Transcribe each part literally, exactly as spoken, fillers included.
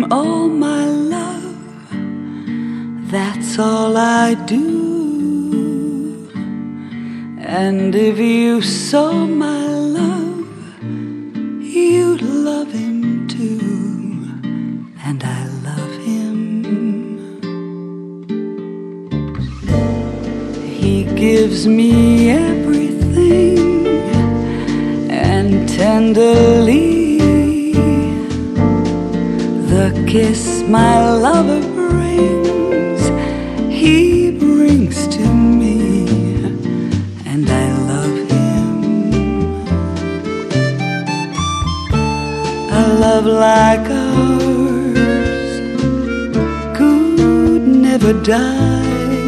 all my love, that's all I do. And if you saw my love, you'd love him too. And I love him. He gives me everything, and tenderly the kiss my lover brings, he brings to me, and I love him. A love like ours could never die,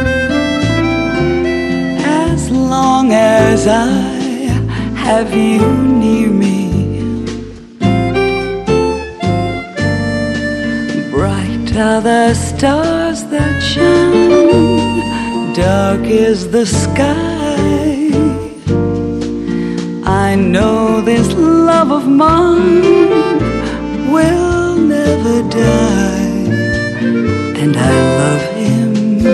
as long as I have you near me. Bright are the stars that shine, dark is the sky. I know this love of mine will never die, and I love him.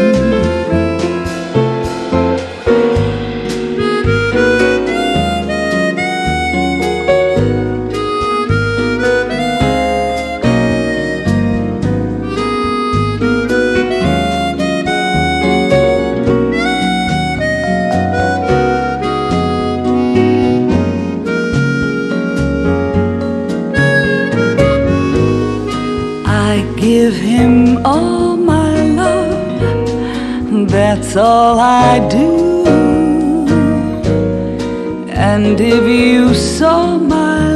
I give him all my love, that's all I do. And if you saw my